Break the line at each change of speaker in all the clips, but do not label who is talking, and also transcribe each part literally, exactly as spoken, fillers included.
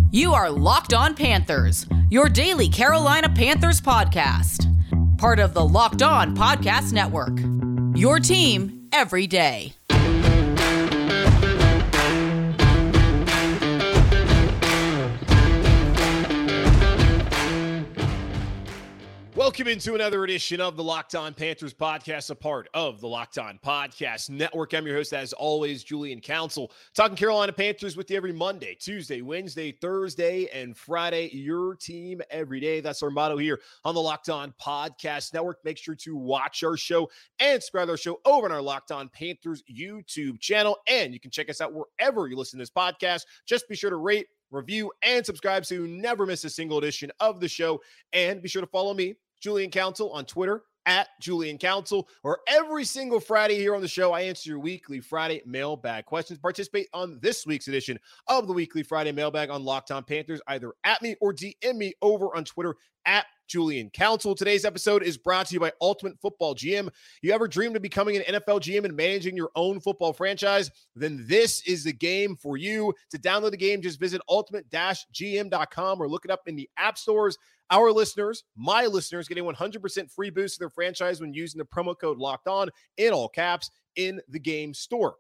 You are Locked On Panthers, your daily Carolina Panthers podcast. Part of the Locked On Podcast Network. Your team every day.
Welcome into another edition of the Locked On Panthers podcast, a part of the Locked On Podcast Network. I'm your host, as always, Julian Council, talking Carolina Panthers with you every Monday, Tuesday, Wednesday, Thursday, and Friday. Your team every day. That's our motto here on the Locked On Podcast Network. Make sure to watch our show and subscribe to our show over on our Locked On Panthers YouTube channel. And you can check us out wherever you listen to this podcast. Just be sure to rate, review, and subscribe so you never miss a single edition of the show. And be sure to follow me, Julian Council, on Twitter at Julian Council, or every single Friday here on the show, I answer your weekly Friday mailbag questions. Participate on this week's edition of the weekly Friday mailbag on Locked On Panthers, either at me or D M me over on Twitter at Julian Council. Today's episode is brought to you by Ultimate Football G M. You ever dreamed of becoming an N F L G M and managing your own football franchise? Then this is the game for you. To download the game, just visit ultimate G M dot com or look it up in the app stores. Our listeners, my listeners, getting one hundred percent free boost to their franchise when using the promo code Locked On in all caps in the game store.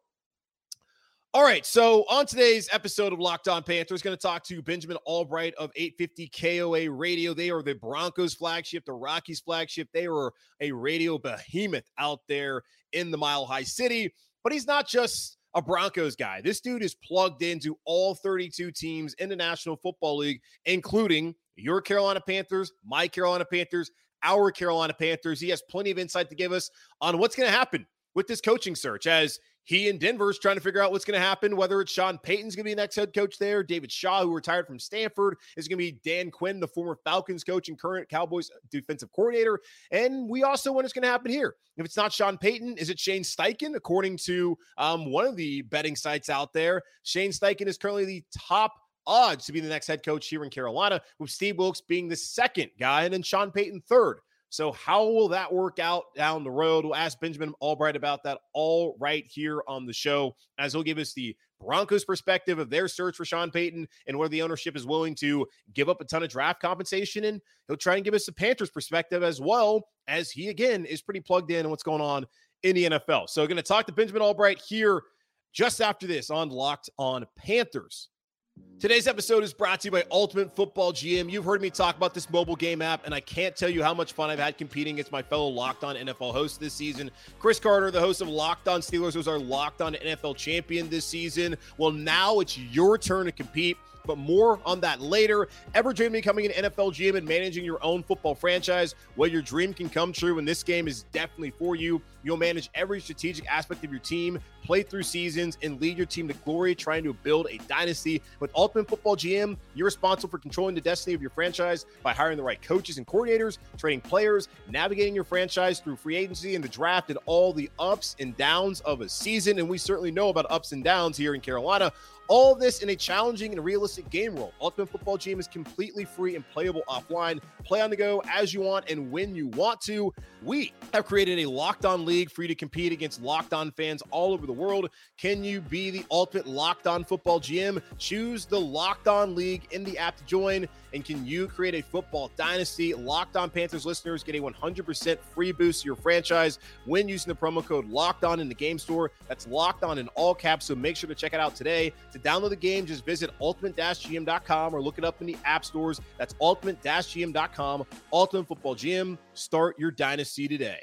All right, so on today's episode of Locked On Panthers, going to talk to Benjamin Albright of eight fifty K O A Radio. They are the Broncos flagship, the Rockies flagship. They are a radio behemoth out there in the Mile High City. But he's not just a Broncos guy. This dude is plugged into all thirty-two teams in the National Football League, including your Carolina Panthers, my Carolina Panthers, our Carolina Panthers. He has plenty of insight to give us on what's going to happen with this coaching search, as he and Denver's trying to figure out what's going to happen, whether it's Sean Payton's going to be the next head coach there. David Shaw, who retired from Stanford, is going to be Dan Quinn, the former Falcons coach and current Cowboys defensive coordinator. And we also know what's going to happen here. If it's not Sean Payton, is it Shane Steichen? According to um, one of the betting sites out there, Shane Steichen is currently the top odds to be the next head coach here in Carolina, with Steve Wilkes being the second guy and then Sean Payton third. So how will that work out down the road? We'll ask Benjamin Albright about that all right here on the show, as he'll give us the Broncos perspective of their search for Sean Payton and where the ownership is willing to give up a ton of draft compensation. And he'll try and give us the Panthers perspective as well, as he, again, is pretty plugged in on what's going on in the N F L. So going to talk to Benjamin Albright here just after this on Locked On Panthers. Today's episode is brought to you by Ultimate Football G M. You've heard me talk about this mobile game app, and I can't tell you how much fun I've had competing against my fellow Locked On N F L hosts this season. Chris Carter, the host of Locked On Steelers, was our Locked On N F L champion this season. Well, now it's your turn to compete, but more on that later. Ever dreamed of becoming an N F L G M and managing your own football franchise? Well, your dream can come true, and this game is definitely for you. You'll manage every strategic aspect of your team, play through seasons, and lead your team to glory, trying to build a dynasty. With Ultimate Football G M, you're responsible for controlling the destiny of your franchise by hiring the right coaches and coordinators, trading players, navigating your franchise through free agency and the draft, and all the ups and downs of a season. And we certainly know about ups and downs here in Carolina. All of this in a challenging and realistic game role. Ultimate Football G M is completely free and playable offline. Play on the go as you want and when you want to. We have created a Locked On League for you to compete against Locked On fans all over the world. Can you be the ultimate Locked On Football G M? Choose the Locked On League in the app to join. And can you create a football dynasty? Locked On Panthers listeners get a one hundred percent free boost to your franchise when using the promo code Locked On in the game store. That's Locked On in all caps, so make sure to check it out today. To download the game, just visit ultimate G M dot com or look it up in the app stores. That's ultimate G M dot com. Ultimate Football G M. Start your dynasty today.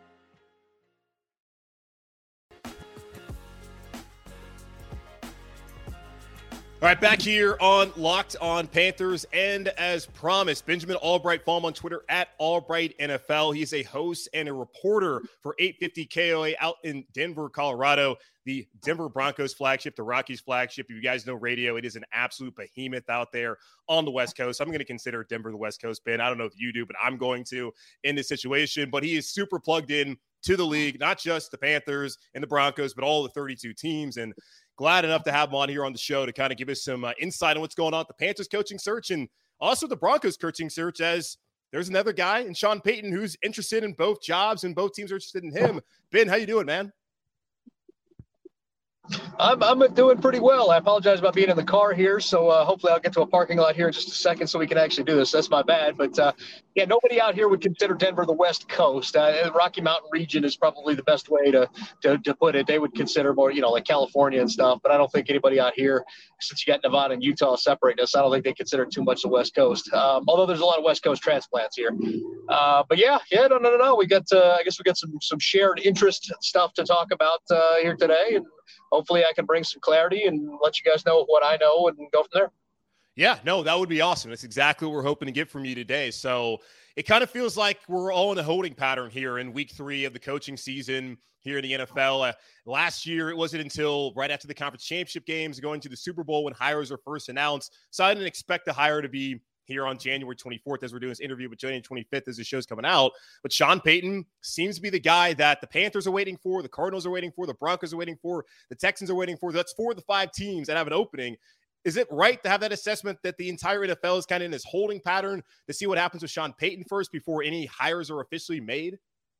All right, back here on Locked On Panthers, and as promised, Benjamin Albright. Follow him on Twitter at Albright N F L. He's a host and a reporter for eight fifty K O A out in Denver, Colorado, the Denver Broncos flagship, the Rockies flagship. If you guys know radio, it is an absolute behemoth out there on the West Coast. I'm going to consider Denver the West Coast, Ben. I don't know if you do, but I'm going to in this situation. But he is super plugged in to the league, not just the Panthers and the Broncos, but all the thirty-two teams. And glad enough to have him on here on the show to kind of give us some uh, insight on what's going on with the Panthers coaching search and also the Broncos coaching search, as there's another guy in Sean Payton who's interested in both jobs and both teams are interested in him. Ben, how you doing, man?
I'm I'm doing pretty well. I apologize about being in the car here, so uh, hopefully I'll get to a parking lot here in just a second so we can actually do this. That's my bad, but uh, yeah, nobody out here would consider Denver the West Coast. Uh, the Rocky Mountain region is probably the best way to, to to put it. They would consider more, you know, like California and stuff, but I don't think anybody out here, since you got Nevada and Utah separating us, I don't think they consider too much the West Coast. Um, although there's a lot of West Coast transplants here. Uh, but yeah, yeah, no, no, no, no. We got, uh, I guess we got some some shared interest stuff to talk about uh, here today, and hopefully I can bring some clarity and let you guys know what I know and go from there.
Yeah, no, that would be awesome. That's exactly what we're hoping to get from you today. So it kind of feels like we're all in a holding pattern here in week three of the coaching season here in the N F L. Uh, last year, it wasn't until right after the conference championship games going to the Super Bowl when hires are first announced. So I didn't expect the hire to be here on January twenty-fourth as we're doing this interview with January twenty-fifth as the show's coming out. But Sean Payton seems to be the guy that the Panthers are waiting for, the Cardinals are waiting for, the Broncos are waiting for, the Texans are waiting for. That's four of the five teams that have an opening. Is it right to have that assessment that the entire N F L is kind of in this holding pattern to see what happens with Sean Payton first before any hires are officially made?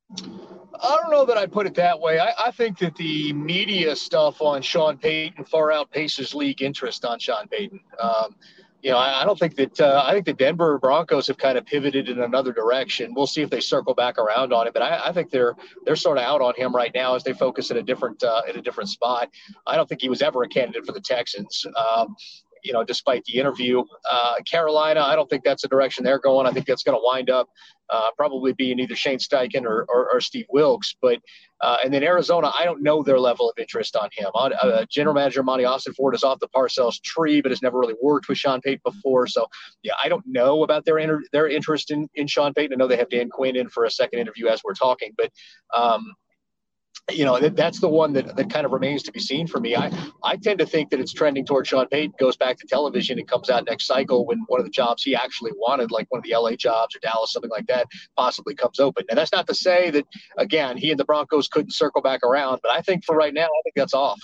I don't know that I'd put it that way. I, I think that the media stuff on Sean Payton far outpaces league interest on Sean Payton. Um, You know, I, I don't think that uh, I think the Denver Broncos have kind of pivoted in another direction. We'll see if they circle back around on it, but I, I think they're they're sort of out on him right now as they focus at a different uh, at a different spot. I don't think he was ever a candidate for the Texans. Um, you know, despite the interview, uh, Carolina, I don't think that's the direction they're going. I think that's going to wind up uh, probably being either Shane Steichen or, or, or Steve Wilkes. But uh, and then Arizona, I don't know their level of interest on him. Uh, General Manager Monty Austin-Ford is off the Parcells tree, but has never really worked with Sean Payton before. So, yeah, I don't know about their inter- their interest in, in Sean Payton. I know they have Dan Quinn in for a second interview as we're talking, but um, you know, that, that's the one that, that kind of remains to be seen for me. I, I tend to think that it's trending toward Sean Payton, goes back to television and comes out next cycle when one of the jobs he actually wanted, like one of the L A jobs or Dallas, something like that, possibly comes open. And that's not to say that, again, he and the Broncos couldn't circle back around. But I think for right now, I think that's off.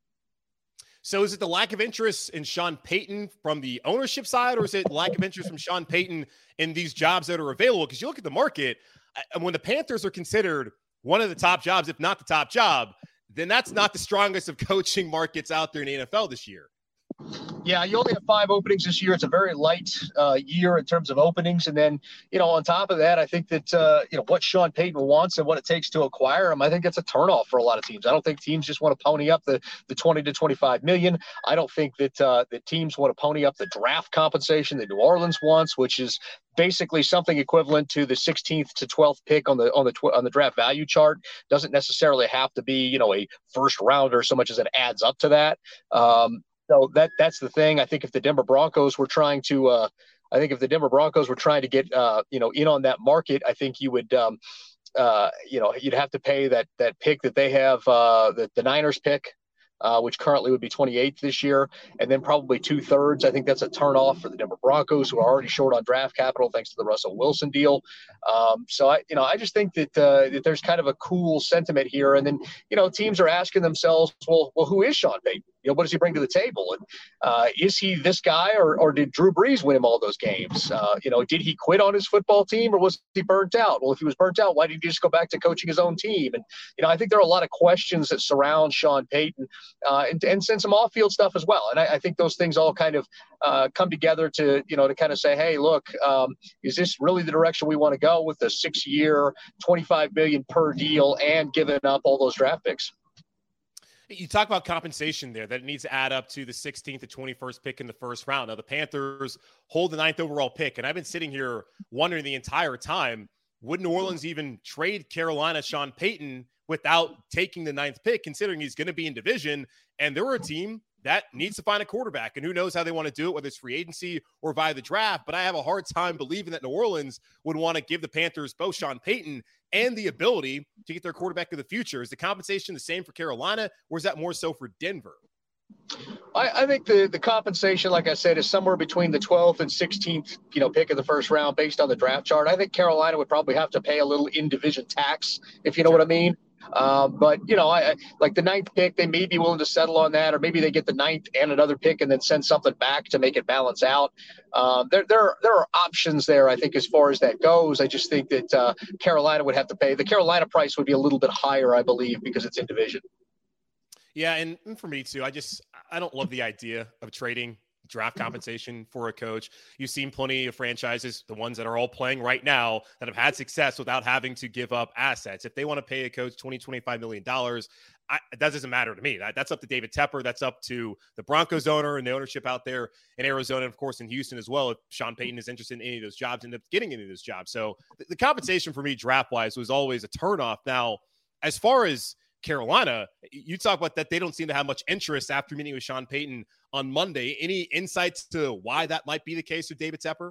So is it the lack of interest in Sean Payton from the ownership side, or is it lack of interest from Sean Payton in these jobs that are available? Because you look at the market, and when the Panthers are considered one of the top jobs, if not the top job, then that's not the strongest of coaching markets out there in the N F L this year.
Yeah, you only have five openings this year. It's a very light uh, year in terms of openings. And then, you know, on top of that, I think that, uh, you know, what Sean Payton wants and what it takes to acquire him, I think that's a turnoff for a lot of teams. I don't think teams just want to pony up the, the twenty to twenty-five million. I don't think that uh, that teams want to pony up the draft compensation that New Orleans wants, which is basically something equivalent to the sixteenth to twelfth pick on the on the tw- on the draft value chart. Doesn't necessarily have to be, you know, a first rounder so much as it adds up to that. Um, So that that's the thing. I think if the Denver Broncos were trying to, uh, I think if the Denver Broncos were trying to get, uh, you know, in on that market, I think you would, um, uh, you know, you'd have to pay that that pick that they have, uh, the the Niners pick, uh, which currently would be twenty-eighth this year, and then probably two thirds. I think that's a turnoff for the Denver Broncos, who are already short on draft capital thanks to the Russell Wilson deal. Um, so I, you know, I just think that uh, that there's kind of a cool sentiment here, and then you know, teams are asking themselves, well, well, who is Sean Payton? You know, what does he bring to the table? And uh, is he this guy, or or did Drew Brees win him all those games? Uh, you know, did he quit on his football team, or was he burnt out? Well, if he was burnt out, why did he just go back to coaching his own team? And you know, I think there are a lot of questions that surround Sean Payton, uh, and and send some off-field stuff as well. And I, I think those things all kind of uh, come together to you know to kind of say, hey, look, um, is this really the direction we want to go with the six-year, twenty-five million dollars per deal, and giving up all those draft picks?
You talk about compensation there, that it needs to add up to the sixteenth to twenty-first pick in the first round. Now, the Panthers hold the ninth overall pick, and I've been sitting here wondering the entire time, would New Orleans even trade Carolina Sean Payton without taking the ninth pick, considering he's going to be in division, and they're a team that needs to find a quarterback, and who knows how they want to do it, whether it's free agency or via the draft. But I have a hard time believing that New Orleans would want to give the Panthers both Sean Payton and the ability to get their quarterback of the future. Is the compensation the same for Carolina, or is that more so for Denver?
I, I think the, the compensation, like I said, is somewhere between the twelfth and sixteenth, you know, pick of the first round based on the draft chart. I think Carolina would probably have to pay a little in-division tax, if you know what I mean. Um, but, you know, I, I like the ninth pick, they may be willing to settle on that, or maybe they get the ninth and another pick and then send something back to make it balance out. Um, there, there, there are options there, I think, as far as that goes. I just think that uh, Carolina would have to pay. The Carolina price would be a little bit higher, I believe, because it's in division.
Yeah, and, and for me too, I just I don't love the idea of trading draft compensation for a coach. You've seen plenty of franchises, the ones that are all playing right now, that have had success without having to give up assets. If they want to pay a coach twenty, twenty-five million dollars, I, that doesn't matter to me. That, that's up to David Tepper. That's up to the Broncos owner and the ownership out there in Arizona, and of course in Houston as well. If Sean Payton is interested in any of those jobs, end up getting any of those jobs. So the, the compensation for me draft-wise was always a turnoff. Now, as far as Carolina, you talk about that they don't seem to have much interest after meeting with Sean Payton on Monday. Any insights to why that might be the case with David Tepper?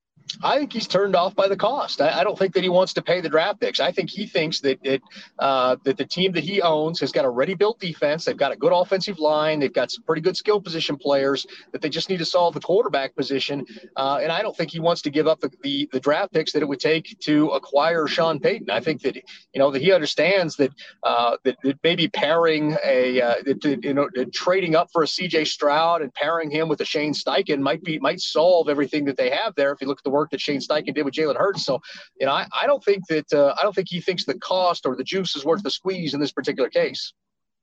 I think he's turned off by the cost. I, I don't think that he wants to pay the draft picks. I think he thinks that it, uh, that the team that he owns has got a ready-built defense. They've got a good offensive line. They've got some pretty good skill position players, that they just need to solve the quarterback position. Uh, and I don't think he wants to give up the, the, the draft picks that it would take to acquire Sean Payton. I think that, you know, that he understands that, uh, that, that maybe pairing a, uh, that, you know, trading up for a C J Stroud and pairing him with a Shane Steichen might be, might solve everything that they have there. If you look at the work that Shane Steichen did with Jalen Hurts. So, you know, I, I don't think that uh, I don't think he thinks the cost or the juice is worth the squeeze in this particular case.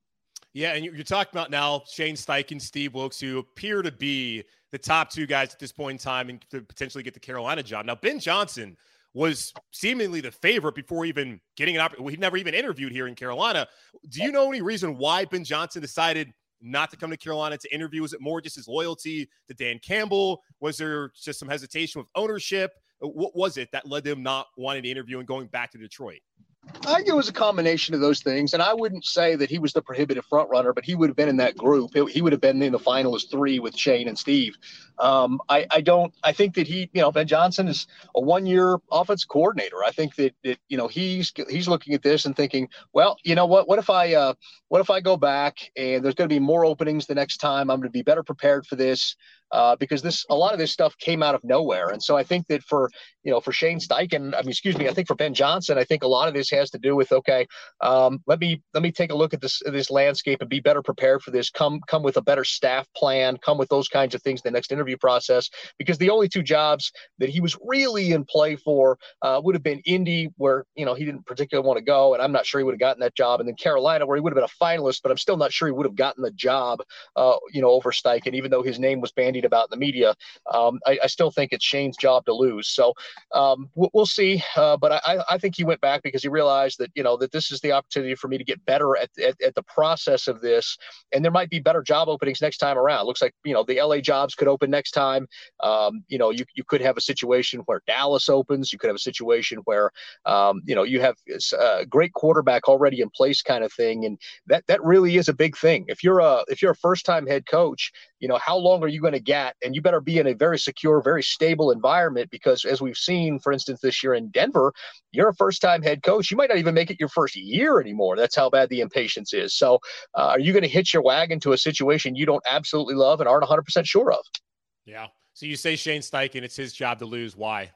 Yeah, and you're talking about now Shane Steichen, Steve Wilks, who appear to be the top two guys at this point in time and to potentially get the Carolina job. Now, Ben Johnson was seemingly the favorite before even getting an opportunity. He never even interviewed here in Carolina. Do you know any reason why Ben Johnson decided not to come to Carolina to interview? Was it more just his loyalty to Dan Campbell? Was there just some hesitation with ownership? What was it that led them not wanting to interview and going back to Detroit?
I think it was a combination of those things, and I wouldn't say that he was the prohibitive front runner, but he would have been in that group. He would have been in the final as three with Shane and Steve. Um, I, I don't. I think that he, you know, Ben Johnson is a one-year offensive coordinator. I think that, that you know he's he's looking at this and thinking, well, you know what? What if I uh, what if I go back and there's going to be more openings the next time? I'm going to be better prepared for this. Uh, because this, a lot of this stuff came out of nowhere. And so I think that for, you know, for Shane Steichen, I mean, excuse me, I think for Ben Johnson, I think a lot of this has to do with, okay, um, let me, let me take a look at this, this landscape and be better prepared for this, come, come with a better staff plan, come with those kinds of things in the next interview process, because the only two jobs that he was really in play for uh, would have been Indy, where, you know, he didn't particularly want to go. And I'm not sure he would have gotten that job. And then Carolina, where he would have been a finalist, but I'm still not sure he would have gotten the job, uh, you know, over Steichen, even though his name was bandied about in the media. Um, I, I still think it's Shane's job to lose. So um, we'll, we'll see. Uh, but I, I think he went back because he realized that, you know, that this is the opportunity for me to get better at, at, at the process of this. And there might be better job openings next time around. It looks like, you know, the L A jobs could open next time. Um, you know, you, you could have a situation where Dallas opens. You could have a situation where, um, you know, you have a great quarterback already in place kind of thing. And that, that really is a big thing. If you're a, if you're a first time head coach, you know, how long are you going to get? And you better be in a very secure, very stable environment, because as we've seen, for instance, this year in Denver, you're a first-time head coach. You might not even make it your first year anymore. That's how bad the impatience is. So uh, are you going to hitch your wagon to a situation you don't absolutely love and aren't one hundred percent sure of?
Yeah. So you say Shane Steichen, it's his job to lose. Why?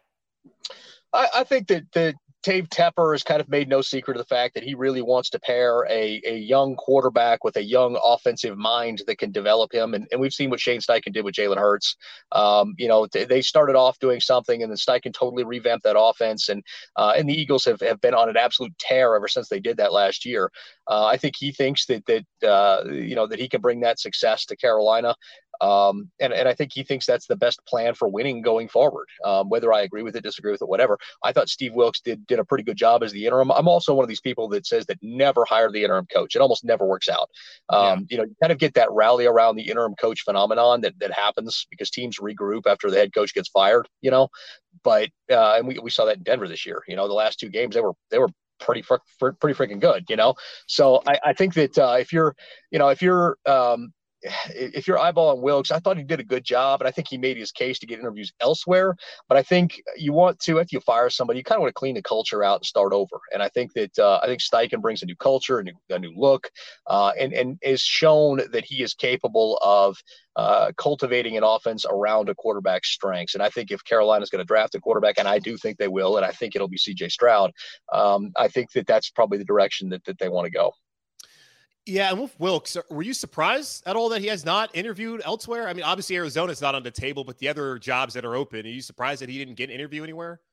I, I think that the Dave Tepper has kind of made no secret of the fact that he really wants to pair a, a young quarterback with a young offensive mind that can develop him. And, and we've seen what Shane Steichen did with Jalen Hurts. Um, you know, th- they started off doing something, and then Steichen totally revamped that offense. And uh, and the Eagles have, have been on an absolute tear ever since they did that last year. Uh, I think he thinks that, that uh, you know, that he can bring that success to Carolina. Um, and, and I think he thinks that's the best plan for winning going forward. Um, whether I agree with it, disagree with it, whatever. I thought Steve Wilks did did a pretty good job as the interim. I'm also one of these people that says that never hire the interim coach. It almost never works out. Um, yeah. You know, you kind of get that rally around the interim coach phenomenon that, that happens because teams regroup after the head coach gets fired, you know, but, uh, and we, we saw that in Denver this year. You know, the last two games, they were, they were pretty, fr- fr- pretty freaking good, you know? So I, I think that uh, if you're, you know, if you're, um, if you're eyeballing Wilks, I thought he did a good job, and I think he made his case to get interviews elsewhere. But I think you want to, if you fire somebody, you kind of want to clean the culture out and start over. And I think that uh, I think Steichen brings a new culture, a new, a new look, uh, and and is shown that he is capable of uh, cultivating an offense around a quarterback's strengths. And I think if Carolina's going to draft a quarterback, and I do think they will, and I think it'll be C J Stroud, um, I think that that's probably the direction that that they want to go.
Yeah, and with Wilks, were you surprised at all that he has not interviewed elsewhere? I mean, obviously Arizona's not on the table, but the other jobs that are open, are you surprised that he didn't get an interview anywhere?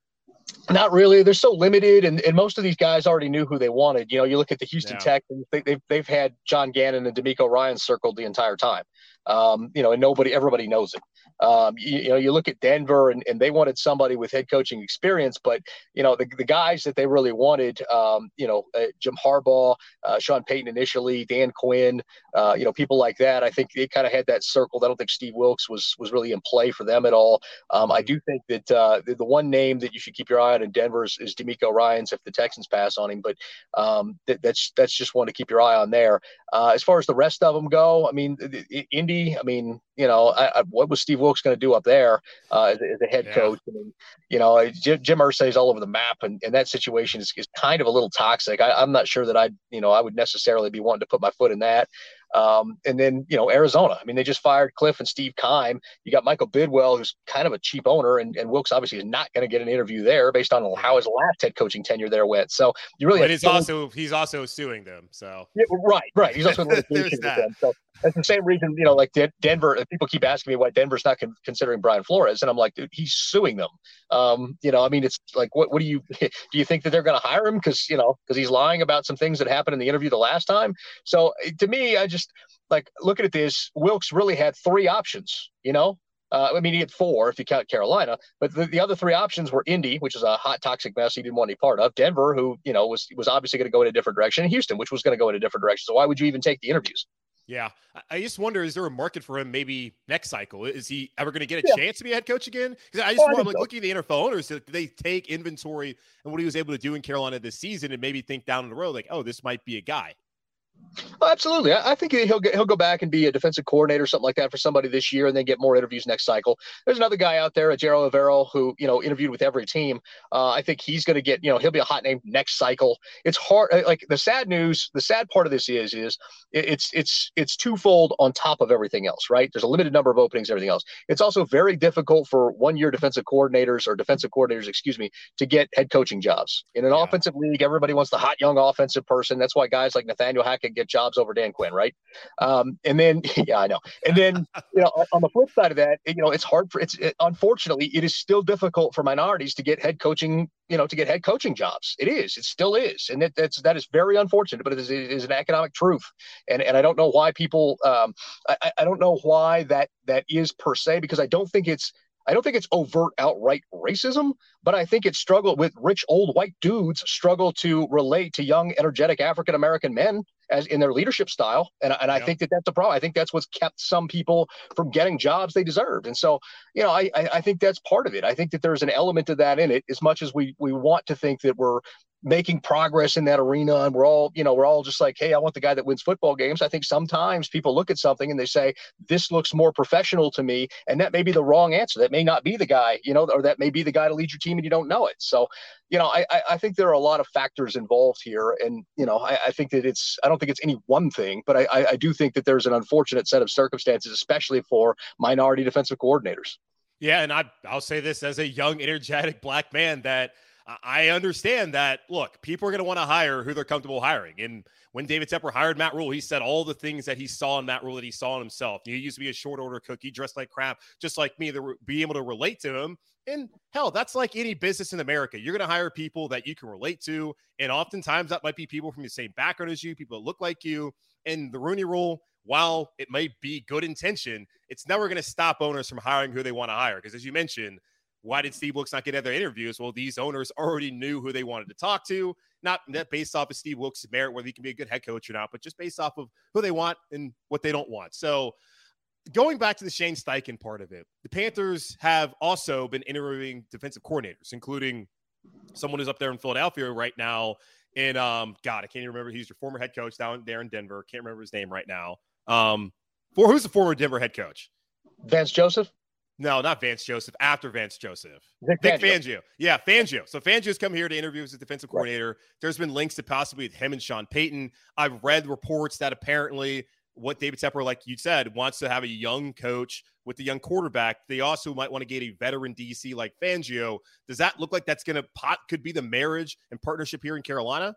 Not really. They're so limited, and, and most of these guys already knew who they wanted. You know, you look at the Houston
Yeah.
Texans; they, they've they've had John Gannon and D'Amico Ryan circled the entire time. Um, you know, and nobody, everybody knows it. Um, you, you know, you look at Denver, and, and they wanted somebody with head coaching experience, but you know, the, the guys that they really wanted, um, you know, uh, Jim Harbaugh, uh, Sean Payton initially, Dan Quinn, uh, you know, people like that. I think they kind of had that circled. I don't think Steve Wilkes was was really in play for them at all. Um, I do think that uh, the, the one name that you should keep your eye on in Denver is, is D'Amico Ryans if the Texans pass on him, but um, that, that's that's just one to keep your eye on there. Uh, as far as the rest of them go, I mean, the, the, Indy, I mean, you know, I, I, what was Steve Wilkes going to do up there uh, as, as a head
Yeah.
coach? I mean, you know, Jim, Jim Irsay is all over the map, and, and that situation is, is kind of a little toxic. I, I'm not sure that I, you know, I would necessarily be wanting to put my foot in that. Um, and then, you know, Arizona, I mean, they just fired Cliff and Steve Keim. You got Michael Bidwell, who's kind of a cheap owner, and, and Wilkes obviously is not going to get an interview there based on how his last head coaching tenure there went. So you really,
but it's also, he's also suing them. So
yeah, right, right. He's also in litigation with
that.
them. So that's the same reason, you know, like Den- Denver, people keep asking me why Denver's not con- considering Brian Flores. And I'm like, dude, he's suing them. Um, you know, I mean, it's like, what, what do you, do you think that they're going to hire him? Cause, you know, cause he's lying about some things that happened in the interview the last time. So to me, I just like, looking at this, Wilkes really had three options, you know? Uh, I mean, he had four if you count Carolina, but the, the other three options were Indy, which is a hot, toxic mess he didn't want any part of. Denver, who, you know, was was obviously going to go in a different direction. And Houston, which was going to go in a different direction. So why would you even take the interviews?
Yeah. I just wonder, is there a market for him maybe next cycle? Is he ever going to get a
Yeah.
chance to be a head coach again? Because I just
Oh, I
want, I'm
think
like
so.
looking at the N F L owners, did they take inventory and what he was able to do in Carolina this season and maybe think down the road, like, oh, this might be a guy?
Oh, absolutely. I, I think he'll get, he'll go back and be a defensive coordinator or something like that for somebody this year and then get more interviews next cycle. There's another guy out there, Gerald Avero, who, you know, interviewed with every team. Uh, I think he's going to get, you know, he'll be a hot name next cycle. It's hard. Like the sad news, the sad part of this is, is it's, it's, it's twofold on top of everything else, right? There's a limited number of openings, everything else. It's also very difficult for one year defensive coordinators or defensive coordinators, excuse me, to get head coaching jobs in an
Yeah.
offensive league. Everybody wants the hot young offensive person. That's why guys like Nathaniel Hackett get jobs over Dan Quinn, right? Um, and then, yeah, I know. And then, you know, on the flip side of that, you know, it's hard for it's it, unfortunately, it is still difficult for minorities to get head coaching, you know, to get head coaching jobs. It is, it still is, and that, that's that is very unfortunate, but it is, it is an economic truth. And and I don't know why people, um, I, I don't know why that that is per se, because I don't think it's. I don't think it's overt, outright racism, but I think it's struggle with rich old white dudes struggle to relate to young, energetic African-American men as in their leadership style. And, and I
Yep.
think that that's a problem. I think that's what's kept some people from getting jobs they deserved. And so, you know, I, I, I think that's part of it. I think that there's an element of that in it, as much as we, we want to think that we're making progress in that arena and we're all, you know, we're all just like, hey, I want the guy that wins football games. I think sometimes people look at something and they say, this looks more professional to me. And that may be the wrong answer. That may not be the guy, you know, or that may be the guy to lead your team and you don't know it. So, you know, I, I think there are a lot of factors involved here. And, you know, I, I think that it's, I don't think it's any one thing, but I, I do think that there's an unfortunate set of circumstances, especially for minority defensive coordinators.
Yeah, and I, I'll say this as a young, energetic black man that I understand that, look, people are going to want to hire who they're comfortable hiring. And when David Tepper hired Matt Rule, he said all the things that he saw in Matt Rule that he saw in himself. He used to be a short order cook. He dressed like crap, just like me, to be able to relate to him. And hell, that's like any business in America. You're going to hire people that you can relate to. And oftentimes that might be people from the same background as you, people that look like you. And the Rooney Rule, while it may be good intention, it's never going to stop owners from hiring who they want to hire. Because as you mentioned, why did Steve Wilkes not get other interviews? Well, these owners already knew who they wanted to talk to, not that based off of Steve Wilkes' merit, whether he can be a good head coach or not, but just based off of who they want and what they don't want. So going back to the Shane Steichen part of it, the Panthers have also been interviewing defensive coordinators, including someone who's up there in Philadelphia right now. And um, God, I can't even remember. He's your former head coach down there in Denver. Can't remember his name right now. Um, for who's the former Denver head coach?
Vance Joseph?
No, not Vance Joseph. After Vance Joseph.
Vic
Vic
Fangio.
Fangio. Yeah, Fangio. So Fangio's come here to interview as a defensive
Right.
coordinator. There's been links to possibly with him and Sean Payton. I've read reports that apparently what David Tepper, like you said, wants to have a young coach with a young quarterback. They also might want to get a veteran D C like Fangio. Does that look like that's going to pot could be the marriage and partnership here in Carolina?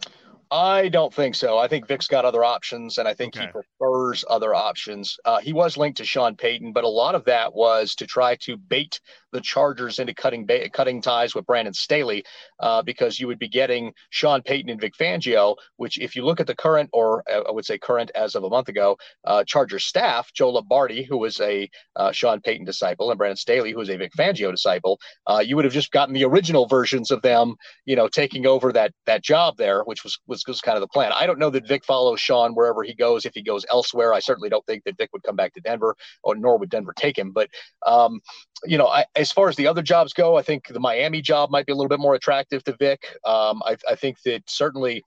I don't think so. I think Vic's got other options, and I think
Okay.
he prefers other options. Uh, he was linked to Sean Payton, but a lot of that was to try to bait the Chargers into cutting ba- cutting ties with Brandon Staley, uh, because you would be getting Sean Payton and Vic Fangio, which if you look at the current, or uh, I would say current as of a month ago, uh, Chargers staff, Joe Lombardi, who was a uh, Sean Payton disciple, and Brandon Staley, who was a Vic Fangio disciple, uh, you would have just gotten the original versions of them, you know, taking over that that job there, which was, was was kind of the plan. I don't know that Vic follows Sean wherever he goes. If he goes elsewhere, I certainly don't think that Vic would come back to Denver, or nor would Denver take him. But um, you know, I, as far as the other jobs go, I think the Miami job might be a little bit more attractive to Vic. Um, I, I think that certainly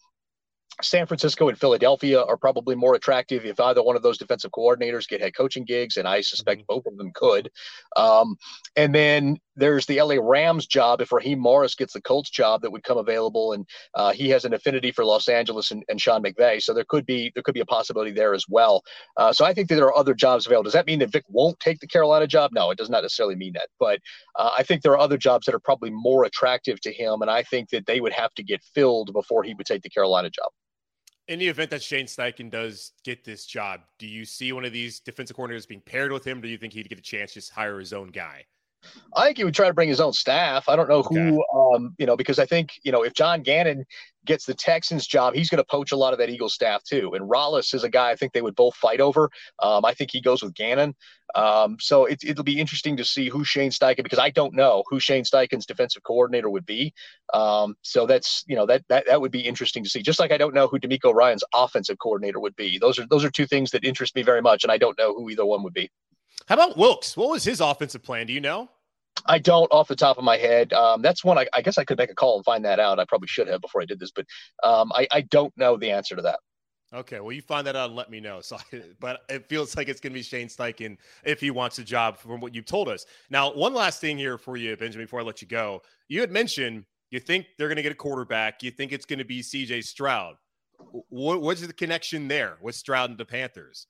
San Francisco and Philadelphia are probably more attractive if either one of those defensive coordinators get head coaching gigs, and I suspect both of them could. Um, and then there's the L A Rams job if Raheem Morris gets the Colts job that would come available, and uh, he has an affinity for Los Angeles and, and Sean McVay, so there could be there could be a possibility there as well. Uh, so I think that there are other jobs available. Does that mean that Vic won't take the Carolina job? No, it does not necessarily mean that. But uh, I think there are other jobs that are probably more attractive to him, and I think that they would have to get filled before he would take the Carolina job.
In the event that Shane Steichen does get this job, do you see one of these defensive coordinators being paired with him? Or do you think he'd get a chance to just hire his own guy?
I think he would try to bring his own staff. I don't know
Okay.
who, um, you know, because I think, you know, if John Gannon gets the Texans job, he's going to poach a lot of that Eagles staff too. And Rollis is a guy I think they would both fight over. Um, I think he goes with Gannon. Um, so it, it'll be interesting to see who Shane Steichen, because I don't know who Shane Steichen's defensive coordinator would be. Um, so that's, you know, that, that, that would be interesting to see. Just like I don't know who DeMeco Ryan's offensive coordinator would be. Those are, those are two things that interest me very much. And I don't know who either one would be.
How about Wilks? What was his offensive plan? Do you know?
I don't off the top of my head. Um, that's one I, I guess I could make a call and find that out. I probably should have before I did this, but um, I, I don't know the answer to that.
Okay, well, you find that out and let me know. So, but it feels like it's going to be Shane Steichen if he wants a job from what you've told us. Now, one last thing here for you, Benjamin, before I let you go. You had mentioned you think they're going to get a quarterback. You think it's going to be C J Stroud. What, what's the connection there with Stroud and the Panthers?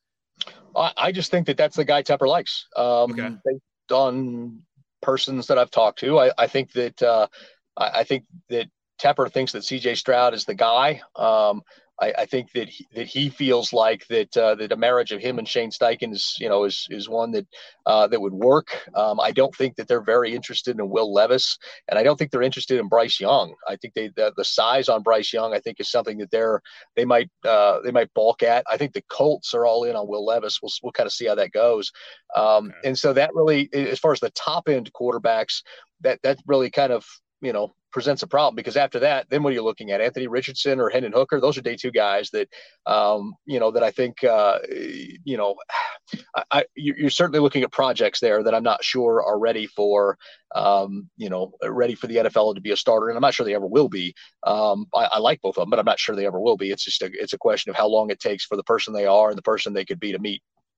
I, I just think that that's the guy Tepper likes. Um,
Okay.
Based on persons that I've talked to, I, I think that uh, I, I think that Tepper thinks that C J Stroud is the guy. Um, I, I think that he, that he feels like that uh, that a marriage of him and Shane Steichen is, you know, is is one that uh, that would work. Um, I don't think that they're very interested in Will Levis, and I don't think they're interested in Bryce Young. I think they the, the size on Bryce Young, I think, is something that they're they might uh, they might balk at. I think the Colts are all in on Will Levis. We'll we'll kind of see how that goes. Um,
Okay.
And so that really, as far as the top end quarterbacks, that that really kind of, you know, presents a problem, because after that, then what are you looking at? Anthony Richardson or Hendon Hooker? Those are day two guys that, um, you know, that I think, uh, you know, I, I, you're certainly looking at projects there that I'm not sure are ready for, um, you know, ready for the N F L to be a starter. And I'm not sure they ever will be. Um, I, I like both of them, but I'm not sure they ever will be. It's just a, it's a question of how long it takes for the person they are and the person they could be to meet.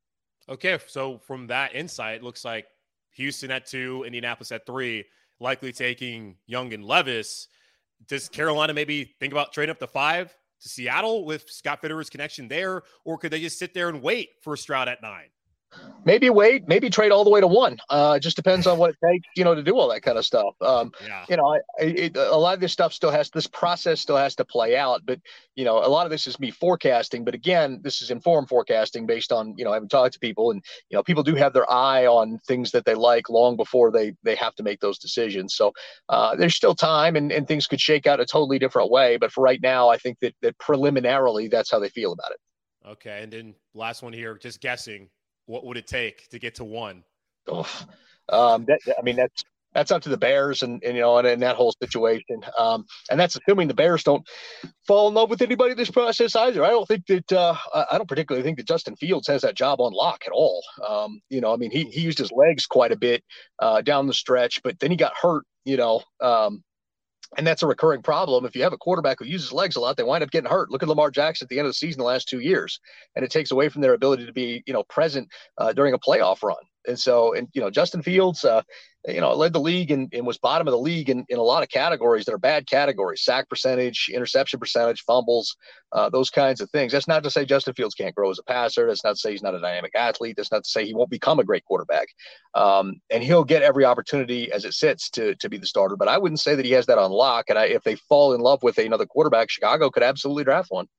Okay, so from that insight, it looks like Houston at two, Indianapolis at three, likely taking Young and Levis. Does Carolina maybe think about trading up to five to Seattle with Scott Fitterer's connection there, or could they just sit there and wait for Stroud at nine?
Maybe wait, maybe trade all the way to one. Uh, it just depends on what it takes, you know, to do all that kind of stuff. Um,
Yeah.
You know, I, it, a lot of this stuff still has, this process still has to play out. But, you know, a lot of this is me forecasting. But again, this is informed forecasting based on, you know, I haven't talked to people, and, you know, people do have their eye on things that they like long before they they have to make those decisions. So uh, there's still time, and, and things could shake out a totally different way. But for right now, I think that, that preliminarily, that's how they feel about it.
Okay, and then last one here, just guessing. What would it take to get to one?
Oof. Um, that, I mean, that's that's up to the Bears, and, and you know, and, and that whole situation. Um, and that's assuming the Bears don't fall in love with anybody in this process either. I don't think that uh, I don't particularly think that Justin Fields has that job on lock at all. Um, you know, I mean, he he used his legs quite a bit uh, down the stretch, but then he got hurt. You know. Um, And that's a recurring problem. If you have a quarterback who uses legs a lot, they wind up getting hurt. Look at Lamar Jackson at the end of the season the last two years. And it takes away from their ability to be, you know, present uh, during a playoff run. And so, and, you know, Justin Fields, uh, you know, led the league and, and was bottom of the league in, in a lot of categories that are bad categories: sack percentage, interception percentage, fumbles, uh, those kinds of things. That's not to say Justin Fields can't grow as a passer. That's not to say he's not a dynamic athlete. That's not to say he won't become a great quarterback. Um, and he'll get every opportunity as it sits to, to be the starter. But I wouldn't say that he has that on lock. And I, if they fall in love with another quarterback, Chicago could absolutely draft one.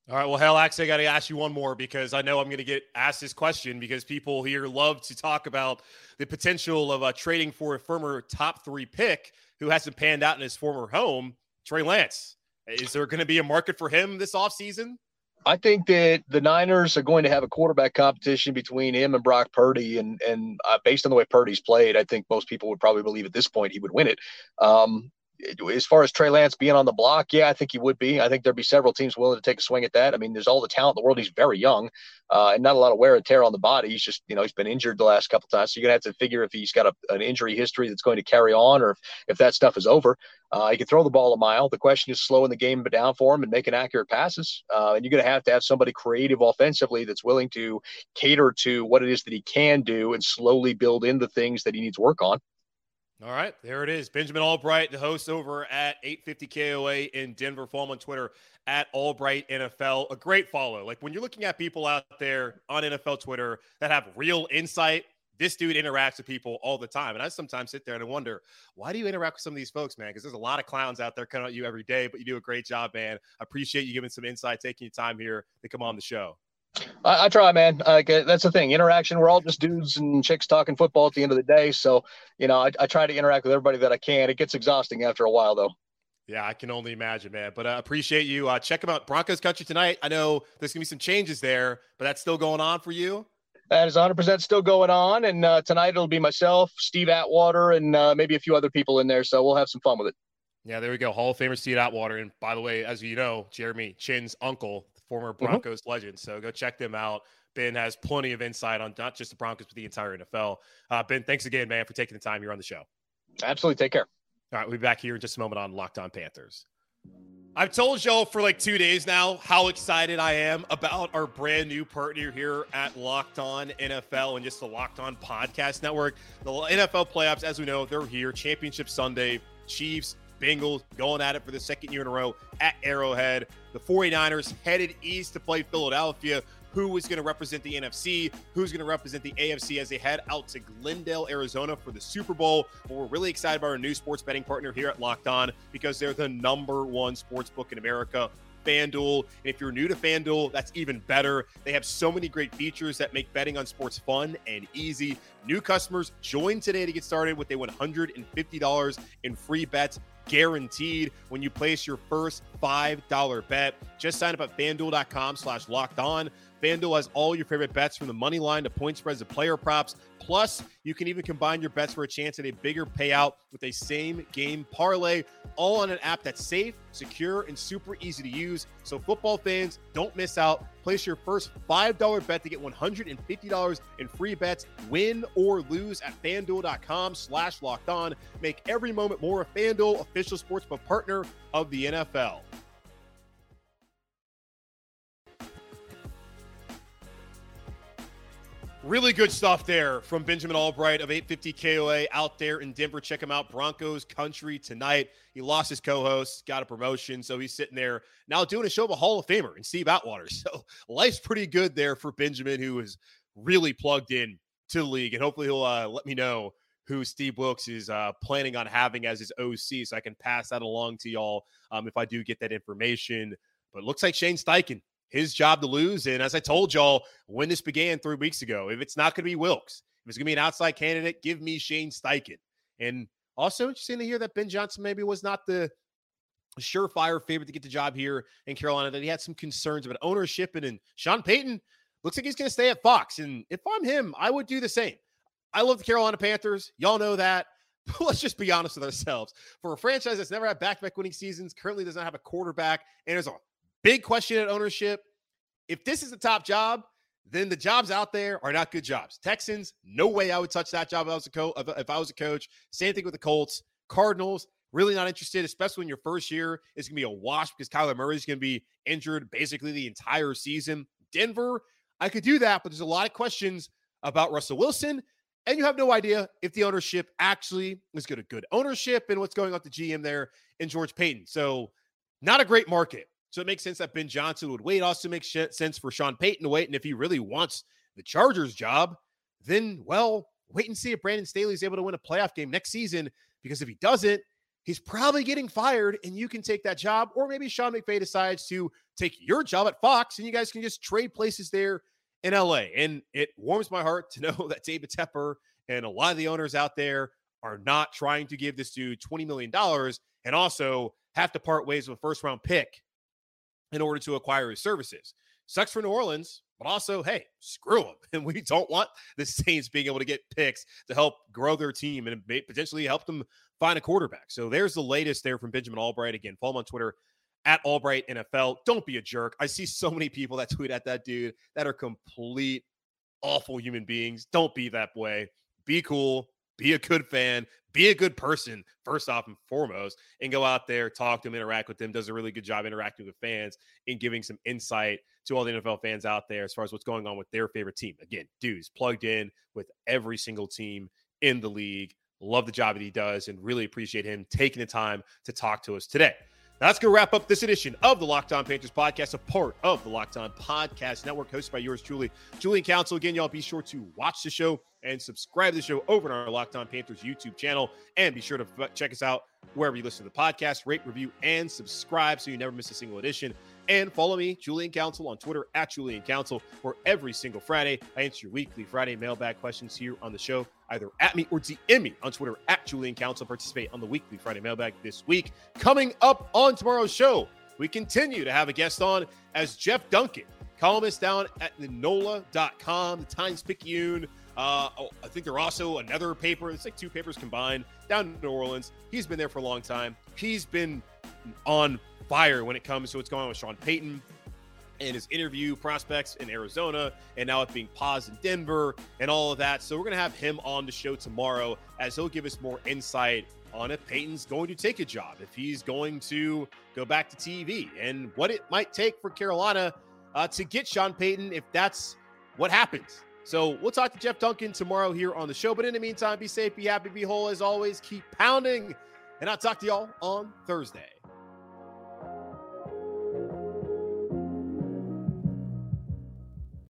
All right. Well, hell, actually, I got to ask you one more because I know I'm going to get asked this question because people here love to talk about the potential of uh, trading for a former top three pick who hasn't panned out in his former home, Trey Lance. Is there going to be a market for him this offseason?
I think that the Niners are going to have a quarterback competition between him and Brock Purdy. And, and uh, based on the way Purdy's played, I think most people would probably believe at this point he would win it. Um, As far as Trey Lance being on the block, yeah, I think he would be. I think there'd be several teams willing to take a swing at that. I mean, there's all the talent in the world. He's very young uh, and not a lot of wear and tear on the body. He's just, you know, he's been injured the last couple of times. So you're going to have to figure if he's got a, an injury history that's going to carry on or if, if that stuff is over. Uh, he can throw the ball a mile. The question is slowing the game down for him and making accurate passes. Uh, and you're going to have to have somebody creative offensively that's willing to cater to what it is that he can do and slowly build in the things that he needs work on.
All right, there it is. Benjamin Albright, the host over at eight fifty K O A in Denver. Follow him on Twitter at Albright N F L. A great follow. Like when you're looking at people out there on N F L Twitter that have real insight, this dude interacts with people all the time. And I sometimes sit there and I wonder, why do you interact with some of these folks, man? Because there's a lot of clowns out there coming at you every day, but you do a great job, man. I appreciate you giving some insight, taking your time here to come on the show.
I, I try, man. Uh, that's the thing. Interaction. We're all just dudes and chicks talking football at the end of the day. So, you know, I, I try to interact with everybody that I can. It gets exhausting after a while, though.
Yeah, I can only imagine, man. But I uh, appreciate you. Uh, check them out. Broncos Country tonight. I know there's going to be some changes there, but that's still going on for you?
That is one hundred percent still going on. And uh, tonight it'll be myself, Steve Atwater, and uh, maybe a few other people in there. So we'll have some fun with it.
Yeah, there we go. Hall of Famer Steve Atwater. And by the way, as you know, Jeremy Chin's uncle, former Broncos mm-hmm. legend. So go check them out. Ben has plenty of insight on not just the Broncos, but the entire N F L. Uh, Ben, thanks again, man, for taking the time here on the show.
Absolutely. Take care.
All right, we'll be back here in just a moment on Locked On Panthers. I've told y'all for like two days now how excited I am about our brand new partner here at Locked On N F L and just the Locked On Podcast Network. The N F L playoffs, as we know, they're here. Championship Sunday, Chiefs, Bengals going at it for the second year in a row at Arrowhead. The 49ers headed east to play Philadelphia. Who is going to represent the N F C? Who's going to represent the A F C as they head out to Glendale, Arizona for the Super Bowl? But we're really excited about our new sports betting partner here at Locked On because they're the number one sports book in America, FanDuel. And if you're new to FanDuel, that's even better. They have so many great features that make betting on sports fun and easy. New customers, join today to get started with a one hundred fifty dollars in free bets guaranteed when you place your first five dollar bet. Just sign up at FanDuel.com slash locked on. FanDuel has all your favorite bets from the money line to point spreads to player props. Plus, you can even combine your bets for a chance at a bigger payout with a same game parlay, all on an app that's safe, secure, and super easy to use. So football fans, don't miss out. Place your first five dollar bet to get one hundred fifty dollars in free bets, win or lose at FanDuel.com slash locked on. Make every moment more. A FanDuel official sportsbook partner of the N F L. Really good stuff there from Benjamin Albright of eight fifty K O A out there in Denver. Check him out. Broncos Country tonight. He lost his co-host, got a promotion, so he's sitting there now doing a show of a Hall of Famer and Steve Atwater. So life's pretty good there for Benjamin, who is really plugged in to the league. And hopefully he'll uh, let me know who Steve Wilks is uh, planning on having as his O C so I can pass that along to y'all um, if I do get that information. But it looks like Shane Steichen, his job to lose. And as I told y'all when this began three weeks ago, if it's not going to be Wilks, if it's going to be an outside candidate, give me Shane Steichen. And also interesting to hear that Ben Johnson maybe was not the surefire favorite to get the job here in Carolina, that he had some concerns about ownership. And, and Sean Payton looks like he's going to stay at Fox. And if I'm him, I would do the same. I love the Carolina Panthers. Y'all know that. But let's just be honest with ourselves. For a franchise that's never had back-to-back winning seasons, currently does not have a quarterback, and there's a big question at ownership. If this is the top job, then the jobs out there are not good jobs. Texans, no way I would touch that job if I was a, co- if I was a coach. Same thing with the Colts. Cardinals, really not interested, especially in your first year. It's going to be a wash because Kyler Murray is going to be injured basically the entire season. Denver, I could do that, but there's a lot of questions about Russell Wilson, and you have no idea if the ownership actually is good, a good ownership and what's going on with the G M there in George Payton. So not a great market. So it makes sense that Ben Johnson would wait. Also makes sense for Sean Payton to wait. And if he really wants the Chargers job, then, well, wait and see if Brandon Staley is able to win a playoff game next season. Because if he doesn't, he's probably getting fired and you can take that job. Or maybe Sean McVay decides to take your job at Fox and you guys can just trade places there in L A. And it warms my heart to know that David Tepper and a lot of the owners out there are not trying to give this dude twenty million dollars and also have to part ways with a first round pick in order to acquire his services. Sucks for New Orleans, but also, hey, screw them. And we don't want the Saints being able to get picks to help grow their team and may potentially help them find a quarterback. So there's the latest there from Benjamin Albright. Again, follow him on Twitter at Albright N F L. Don't be a jerk. I see so many people that tweet at that dude that are complete awful human beings. Don't be that way. Be cool. Be a good fan. Be a good person, first off and foremost, and go out there, talk to them, interact with them. Does a really good job interacting with fans and giving some insight to all the N F L fans out there as far as what's going on with their favorite team. Again, dude's plugged in with every single team in the league. Love the job that he does and really appreciate him taking the time to talk to us today. That's going to wrap up this edition of the Locked On Panthers podcast, a part of the Locked On Podcast Network, hosted by yours truly, Julian Council. Again, y'all be sure to watch the show and subscribe to the show over on our Locked On Panthers YouTube channel. And be sure to check us out wherever you listen to the podcast, rate, review, and subscribe so you never miss a single edition. And follow me, Julian Council, on Twitter at Julian Council, where every single Friday I answer your weekly Friday mailbag questions here on the show, either at me or D M me on Twitter at Julian Council. Participate on the weekly Friday mailbag this week. Coming up on tomorrow's show, we continue to have a guest on as Jeff Duncan, columnist down at the N O L A dot com, the Times-Picayune. Uh, oh, I think they're also another paper. It's like two papers combined down in New Orleans. He's been there for a long time. He's been on fire when it comes to what's going on with Sean Payton and his interview prospects in Arizona, and now it being paused in Denver and all of that. So we're going to have him on the show tomorrow as he'll give us more insight on if Payton's going to take a job, if he's going to go back to T V, and what it might take for Carolina uh, to get Sean Payton if that's what happens. So we'll talk to Jeff Duncan tomorrow here on the show. But in the meantime, be safe, be happy, be whole. As always, keep pounding. And I'll talk to y'all on Thursday.